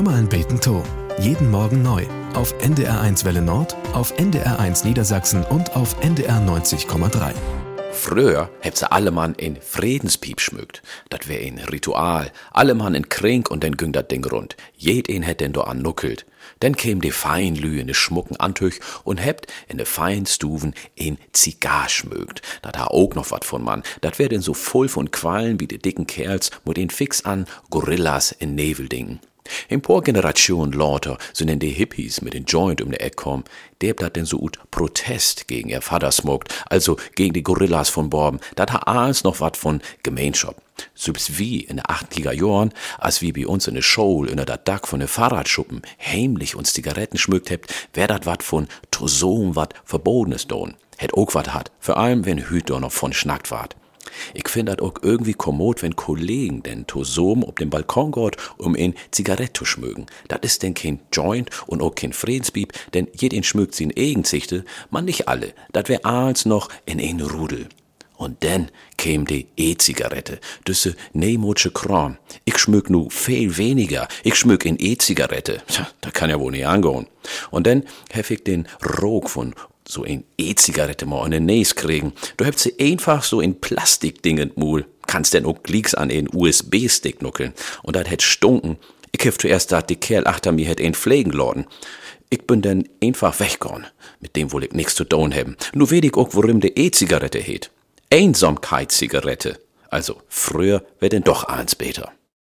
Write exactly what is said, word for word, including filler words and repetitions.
Lammerln beten to. Jeden Morgen neu. Auf N D R eins Welle Nord, auf N D R eins Niedersachsen und auf N D R neunzig Komma drei. Früher hätt se alle Mann in Friedenspiep schmückt. Dat wär ein Ritual. Alle Mann in Krink und dann güng dat Ding rund. Jed een hätt denn do annuckelt. Dann käm de Feinlü in de schmucken Antüch und hebt in de Feinstuven in Zigar schmögt. Dat ha auch noch wat von Mann. Dat wär denn so voll von Quallen wie de dicken Kerls mit den fix an Gorillas in Neveldingen. In paar Generationen lauter sind denn die Hippies mit den Joint um de Eck kommen, der dat denn so ut Protest gegen ihr Vater smokt, also gegen die Gorillas von Borben, dat ha alles noch wat von Gemeinschaft. Selbst wie in de achtziger Jahren, als wie bei uns in de Show unter dat Dach von de Fahrradschuppen heimlich uns Zigaretten schmückt hebt, wär dat wat von Tosom wat Verbotenes don. Hätt ook wat hat, vor allem wenn Hüt do noch von schnackt wart. Ich find dat auch irgendwie kommod, wenn Kollegen den Tosom auf dem Balkon geht, um in Zigarette zu schmögen. Dat is denn kein Joint und auch kein Friedenspiep, denn jeden schmögt sie in Eigenzichte, man nicht alle. Dat wär alles noch in ein Rudel. Und dann käm die E-Zigarette, düsse nemotsche Kram. Ich schmück nu viel weniger. Ich schmück in E-Zigarette. Tja, da kann ja wohl nicht angehen. Und dann hef ich den Rog von so ein E-Zigarette mal in den Näs kriegen. Du hebt sie einfach so in Plastikding in Mul. Kannst denn auch Glicks an einen U S B-Stick nuckeln. Und dat hätt stunken. Ich hef zuerst dat die Kerl achter mir hätt ein pflegen lorden. Ich bin dann einfach weggegangen. Mit dem wohl ich nix zu tun haben. Nur weet ich auch, worum de E-Zigarette heet. Einsamkeitszigarette. Also, früher wär denn doch eins beter.